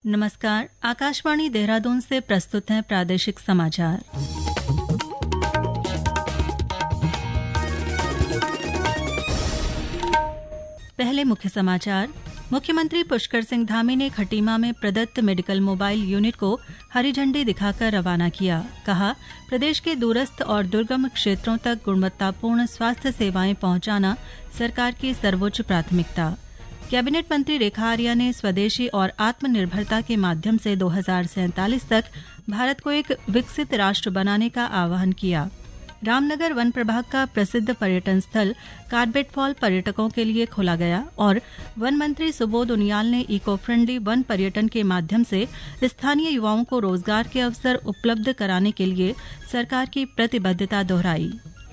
नमस्कार, आकाशवाणी देहरादून से प्रस्तुत हैं प्रादेशिक समाचार। पहले मुख्य समाचार। मुख्यमंत्री पुष्कर सिंह धामी ने खटीमा में प्रदत्त मेडिकल मोबाइल यूनिट को हरी झंडी दिखाकर रवाना किया। कहा, प्रदेश के दूरस्थ और दुर्गम क्षेत्रों तक गुणवत्तापूर्ण स्वास्थ्य सेवाएं पहुंचाना सरकार की सर्वोच्च प्राथमिकता। कैबिनेट मंत्री रेखा आर्या ने स्वदेशी और आत्मनिर्भरता के माध्यम से 2047 तक भारत को एक विकसित राष्ट्र बनाने का आह्वान किया। रामनगर वन प्रभाग का प्रसिद्ध पर्यटन स्थल कार्बेट फॉल पर्यटकों के लिए खोला गया और वन मंत्री सुबोध उनियाल ने इको फ्रेंडली वन पर्यटन के माध्यम से स्थानीय युवाओं को रोजगार के अवसर उपलब्ध कराने के लिए सरकार की प्रतिबद्धता दोहराई।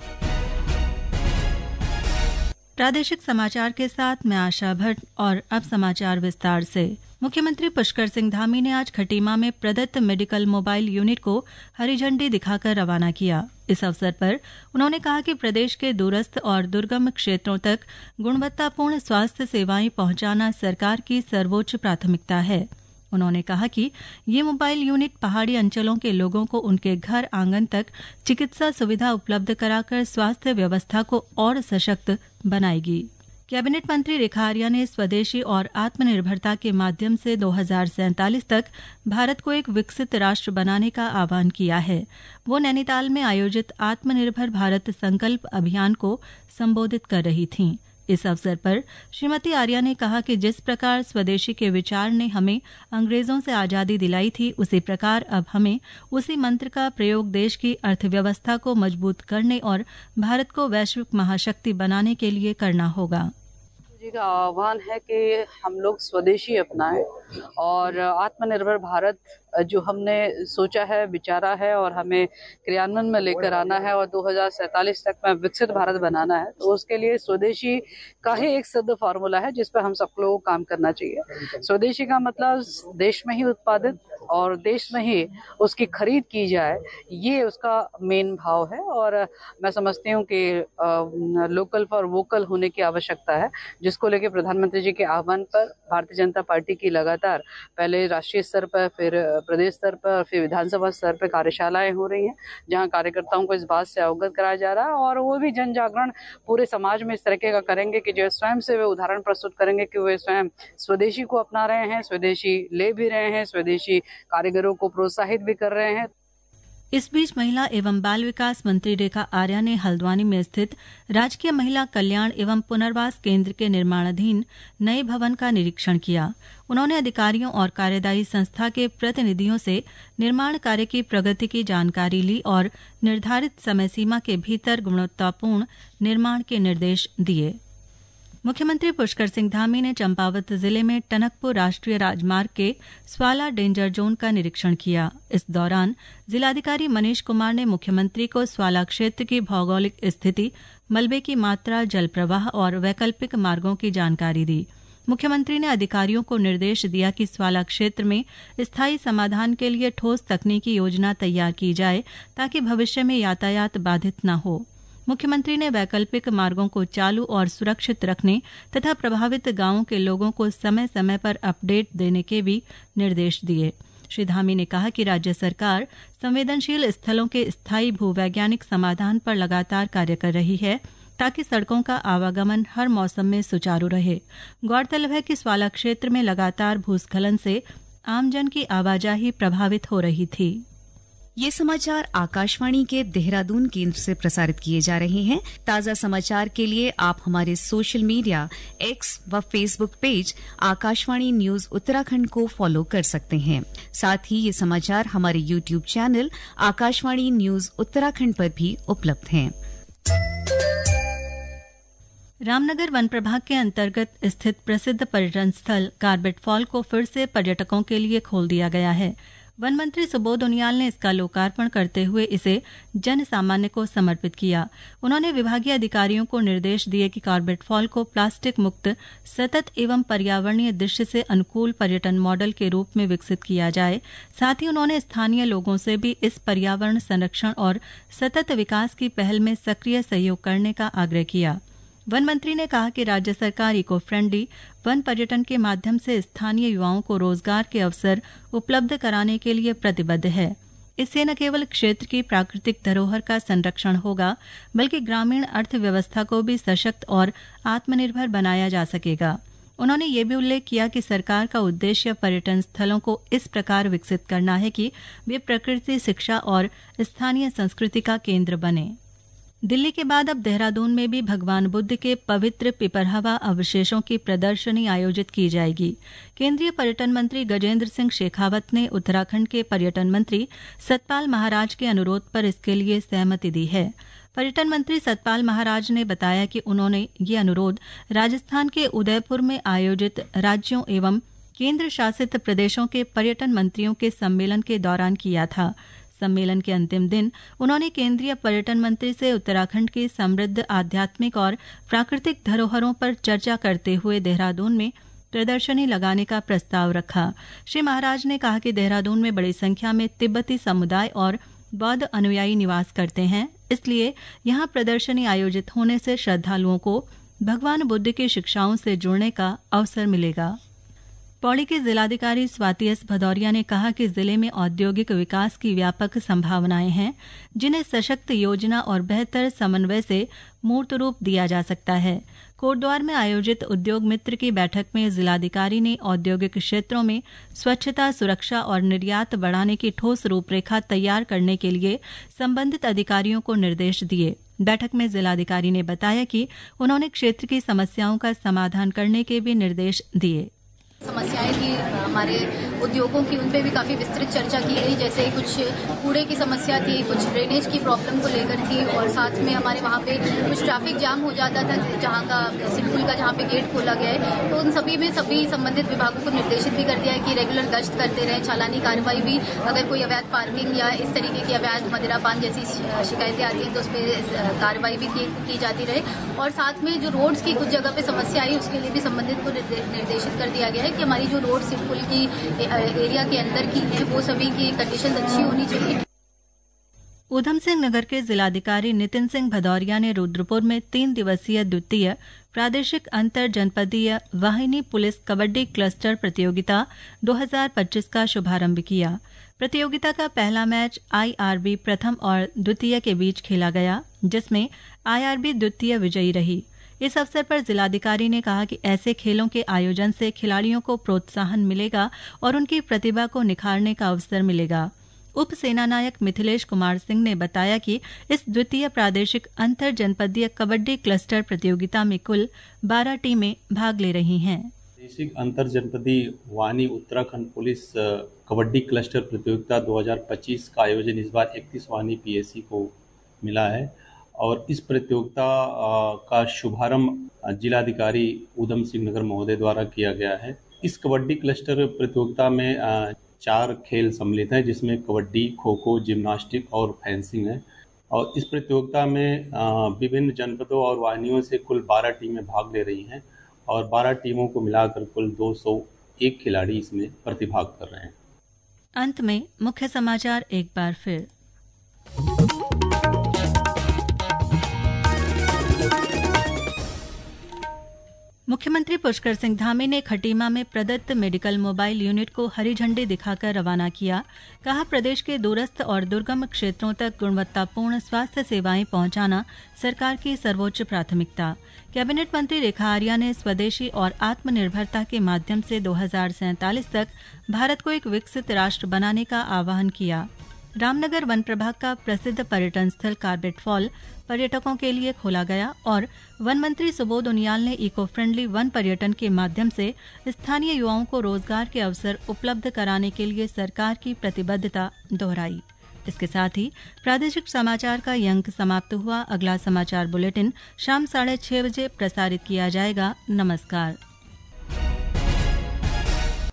प्रादेशिक समाचार के साथ मैं आशा भट्ट और अब समाचार विस्तार से। मुख्यमंत्री पुष्कर सिंह धामी ने आज खटीमा में प्रदत्त मेडिकल मोबाइल यूनिट को हरी झंडी दिखाकर रवाना किया। इस अवसर पर उन्होंने कहा कि प्रदेश के दूरस्थ और दुर्गम क्षेत्रों तक गुणवत्तापूर्ण स्वास्थ्य सेवाएं पहुंचाना सरकार की सर्वोच्च प्राथमिकता है। उन्होंने कहा कि ये मोबाइल यूनिट पहाड़ी अंचलों के लोगों को उनके घर आंगन तक चिकित्सा सुविधा उपलब्ध कराकर स्वास्थ्य व्यवस्था को और सशक्त बनाएगी। कैबिनेट मंत्री रेखा आर्या ने स्वदेशी और आत्मनिर्भरता के माध्यम से 2047 तक भारत को एक विकसित राष्ट्र बनाने का आह्वान किया है। वो नैनीताल में आयोजित आत्मनिर्भर भारत संकल्प अभियान को संबोधित कर रही थीं। इस अवसर पर श्रीमती आर्या ने कहा कि जिस प्रकार स्वदेशी के विचार ने हमें अंग्रेजों से आजादी दिलाई थी, उसी प्रकार अब हमें उसी मंत्र का प्रयोग देश की अर्थव्यवस्था को मजबूत करने और भारत को वैश्विक महाशक्ति बनाने के लिए करना होगा। जी का आह्वान है कि हम लोग स्वदेशी अपनाएं और आत्मनिर्भर भारत जो हमने सोचा है, विचारा है और हमें क्रियान्वयन में लेकर आना है और 2047 तक में विकसित भारत बनाना है, तो उसके लिए स्वदेशी का ही एक सिद्ध फार्मूला है जिस पर हम सब लोगों को काम करना चाहिए। स्वदेशी का मतलब देश में ही उत्पादित और देश में ही उसकी खरीद की जाए, ये उसका मेन भाव है। और मैं समझती हूँ कि लोकल फॉर वोकल होने की आवश्यकता है, जिसको लेकर प्रधानमंत्री जी के आह्वान पर भारतीय जनता पार्टी की लगातार पहले राष्ट्रीय स्तर पर, फिर प्रदेश स्तर पर, फिर विधानसभा स्तर पर कार्यशालाएं हो रही हैं, जहां कार्यकर्ताओं को इस बात से अवगत कराया जा रहा है और वो भी जन जागरण पूरे समाज में इस तरीके का करेंगे कि जो स्वयं से वे उदाहरण प्रस्तुत करेंगे कि वे स्वयं स्वदेशी को अपना रहे हैं, स्वदेशी ले भी रहे हैं, स्वदेशी कारीगरों को प्रोत्साहित भी कर रहे हैं। इस बीच महिला एवं बाल विकास मंत्री रेखा आर्या ने हल्द्वानी में स्थित राजकीय महिला कल्याण एवं पुनर्वास केंद्र के निर्माणाधीन नए भवन का निरीक्षण किया। उन्होंने अधिकारियों और कार्यदायी संस्था के प्रतिनिधियों से निर्माण कार्य की प्रगति की जानकारी ली और निर्धारित समय सीमा के भीतर गुणवत्तापूर्ण निर्माण के निर्देश दिए। मुख्यमंत्री पुष्कर सिंह धामी ने चंपावत जिले में टनकपुर राष्ट्रीय राजमार्ग के स्वाला डेंजर जोन का निरीक्षण किया। इस दौरान जिलाधिकारी मनीष कुमार ने मुख्यमंत्री को स्वाला क्षेत्र की भौगोलिक स्थिति, मलबे की मात्रा, जल प्रवाह और वैकल्पिक मार्गों की जानकारी दी। मुख्यमंत्री ने अधिकारियों को निर्देश दिया कि स्वाला क्षेत्र में स्थायी समाधान के लिए ठोस तकनीकी योजना तैयार की जाए ताकि भविष्य में यातायात बाधित न हो। मुख्यमंत्री ने वैकल्पिक मार्गों को चालू और सुरक्षित रखने तथा प्रभावित गांवों के लोगों को समय समय पर अपडेट देने के भी निर्देश दिए। श्री धामी ने कहा कि राज्य सरकार संवेदनशील स्थलों के स्थायी भूवैज्ञानिक समाधान पर लगातार कार्य कर रही है ताकि सड़कों का आवागमन हर मौसम में सुचारू रहे। गौरतलब है कि स्वाला क्षेत्र में लगातार भूस्खलन से आमजन की आवाजाही प्रभावित हो रही थी। ये समाचार आकाशवाणी के देहरादून केंद्र से प्रसारित किए जा रहे हैं। ताजा समाचार के लिए आप हमारे सोशल मीडिया एक्स व Facebook page Akashvani news Uttarakhand को फॉलो कर सकते हैं। साथ ही ये समाचार हमारे YouTube channel Akashvani news Uttarakhand पर भी उपलब्ध हैं। रामनगर वन प्रभाग के अंतर्गत स्थित प्रसिद्ध पर्यटन स्थल कार्बेट फॉल को फिर से पर्यटकों के लिए खोल दिया गया है। वन मंत्री सुबोध उनियाल ने इसका लोकार्पण करते हुए इसे जन सामान्य को समर्पित किया। उन्होंने विभागीय अधिकारियों को निर्देश दिए कि कार्बेट फॉल को प्लास्टिक मुक्त, सतत एवं पर्यावरणीय दृष्टि से अनुकूल पर्यटन मॉडल के रूप में विकसित किया जाए। साथ ही उन्होंने स्थानीय लोगों से भी इस पर्यावरण संरक्षण और सतत विकास की पहल में सक्रिय सहयोग करने का आग्रह किया। वन मंत्री ने कहा कि राज्य सरकार इको फ्रेंडली वन पर्यटन के माध्यम से स्थानीय युवाओं को रोजगार के अवसर उपलब्ध कराने के लिए प्रतिबद्ध है। इससे न केवल क्षेत्र की प्राकृतिक धरोहर का संरक्षण होगा, बल्कि ग्रामीण अर्थव्यवस्था को भी सशक्त और आत्मनिर्भर बनाया जा सकेगा। उन्होंने ये भी उल्लेख किया कि सरकार का उद्देश्य पर्यटन स्थलों को इस प्रकार विकसित करना है कि वे प्रकृति, शिक्षा और स्थानीय संस्कृति का केंद्र बने। दिल्ली के बाद अब देहरादून में भी भगवान बुद्ध के पवित्र पिपरहवा अवशेषों की प्रदर्शनी आयोजित की जाएगी। केंद्रीय पर्यटन मंत्री गजेंद्र सिंह शेखावत ने उत्तराखंड के पर्यटन मंत्री सतपाल महाराज के अनुरोध पर इसके लिए सहमति दी है। पर्यटन मंत्री सतपाल महाराज ने बताया कि उन्होंने ये अनुरोध राजस्थान के उदयपुर में आयोजित राज्यों एवं केंद्र शासित प्रदेशों के पर्यटन मंत्रियों के सम्मेलन के दौरान किया था। सम्मेलन के अंतिम दिन उन्होंने केंद्रीय पर्यटन मंत्री से उत्तराखंड की समृद्ध आध्यात्मिक और प्राकृतिक धरोहरों पर चर्चा करते हुए देहरादून में प्रदर्शनी लगाने का प्रस्ताव रखा। श्री महाराज ने कहा कि देहरादून में बड़ी संख्या में तिब्बती समुदाय और बौद्ध अनुयायी निवास करते हैं, इसलिए यहाँ प्रदर्शनी आयोजित होने से श्रद्धालुओं को भगवान बुद्ध की शिक्षाओं से जुड़ने का अवसर मिलेगा। पौड़ी के जिलाधिकारी स्वाति एस भदौरिया ने कहा कि जिले में औद्योगिक विकास की व्यापक संभावनाएं हैं, जिन्हें सशक्त योजना और बेहतर समन्वय से मूर्त रूप दिया जा सकता है। कोटद्वार में आयोजित उद्योग मित्र की बैठक में जिलाधिकारी ने औद्योगिक क्षेत्रों में स्वच्छता, सुरक्षा और निर्यात बढ़ाने की ठोस रूपरेखा तैयार करने के लिए संबंधित अधिकारियों को निर्देश दिए। बैठक में जिलाधिकारी ने बताया कि उन्होंने क्षेत्र की समस्याओं का समाधान करने के भी निर्देश दिए। समस्याएं थी हमारे उद्योगों की, उन पे भी काफ़ी विस्तृत चर्चा की गई। जैसे कुछ कूड़े की समस्या थी, कुछ ड्रेनेज की प्रॉब्लम को लेकर थी, और साथ में हमारे वहाँ पे कुछ ट्रैफिक जाम हो जाता था जहाँ का सिडकुल का जहाँ पे गेट खोला गया है। तो उन सभी में सभी संबंधित विभागों को निर्देशित भी कर दिया है कि रेगुलर गश्त करते रहें, चालानी कार्रवाई भी अगर कोई अवैध पार्किंग या इस तरीके की अवैध मदिरापान जैसी शिकायतें आती हैं तो उस पर कार्रवाई भी की जाती रहे। और साथ में जो रोड्स की कुछ जगह पे समस्या आई उसके लिए भी संबंधित को निर्देशित कर दिया गया है कि हमारी जो रोड सिडकुल की एरिया के अंदर की है वो सभी की कंडीशन अच्छी होनी चाहिए। ऊधम सिंह नगर के जिलाधिकारी नितिन सिंह भदौरिया ने रुद्रपुर में 3 दिवसीय द्वितीय प्रादेशिक अंतर जनपदीय वाहिनी पुलिस कबड्डी क्लस्टर प्रतियोगिता 2025 का शुभारंभ किया। प्रतियोगिता का पहला मैच आईआरबी प्रथम और द्वितीय के बीच खेला गया, जिसमें आईआरबी द्वितीय विजयी रही। इस अवसर पर जिलाधिकारी ने कहा कि ऐसे खेलों के आयोजन से खिलाड़ियों को प्रोत्साहन मिलेगा और उनकी प्रतिभा को निखारने का अवसर मिलेगा। उप सेनानायक मिथिलेश कुमार सिंह ने बताया कि इस द्वितीय प्रादेशिक अंतर जनपदीय कबड्डी क्लस्टर प्रतियोगिता में कुल 12 टीमें भाग ले रही हैं। प्रादेशिक अंतर जनपदीय वाहिनी उत्तराखंड पुलिस कबड्डी क्लस्टर प्रतियोगिता 2025 का आयोजन इस बार 31 वाहिनी पीएससी को मिला है और इस प्रतियोगिता का शुभारंभ जिलाधिकारी ऊधम सिंह नगर महोदय द्वारा किया गया है। इस कबड्डी क्लस्टर प्रतियोगिता में 4 खेल सम्मिलित हैं, जिसमें कबड्डी, खो खो, जिम्नास्टिक और फेंसिंग है। और इस प्रतियोगिता में विभिन्न जनपदों और वाहिनियों से कुल 12 टीमें भाग ले रही हैं और 12 टीमों को मिलाकर कुल 201 खिलाड़ी इसमें प्रतिभाग कर रहे हैं। अंत में मुख्य समाचार एक बार फिर। मुख्यमंत्री पुष्कर सिंह धामी ने खटीमा में प्रदत्त मेडिकल मोबाइल यूनिट को हरी झंडी दिखाकर रवाना किया। कहा, प्रदेश के दूरस्थ और दुर्गम क्षेत्रों तक गुणवत्तापूर्ण स्वास्थ्य सेवाएं पहुंचाना सरकार की सर्वोच्च प्राथमिकता। कैबिनेट मंत्री रेखा आर्या ने स्वदेशी और आत्मनिर्भरता के माध्यम से 2047 तक भारत को एक विकसित राष्ट्र बनाने का आह्वान किया। रामनगर वन प्रभाग का प्रसिद्ध पर्यटन स्थल कार्बेट फॉल पर्यटकों के लिए खोला गया और वन मंत्री सुबोध उनियाल ने इको फ्रेंडली वन पर्यटन के माध्यम से स्थानीय युवाओं को रोजगार के अवसर उपलब्ध कराने के लिए सरकार की प्रतिबद्धता दोहराई। इसके साथ ही प्रादेशिक समाचार का ये अंक समाप्त हुआ। अगला समाचार बुलेटिन शाम 6:30 बजे प्रसारित किया जाएगा। नमस्कार।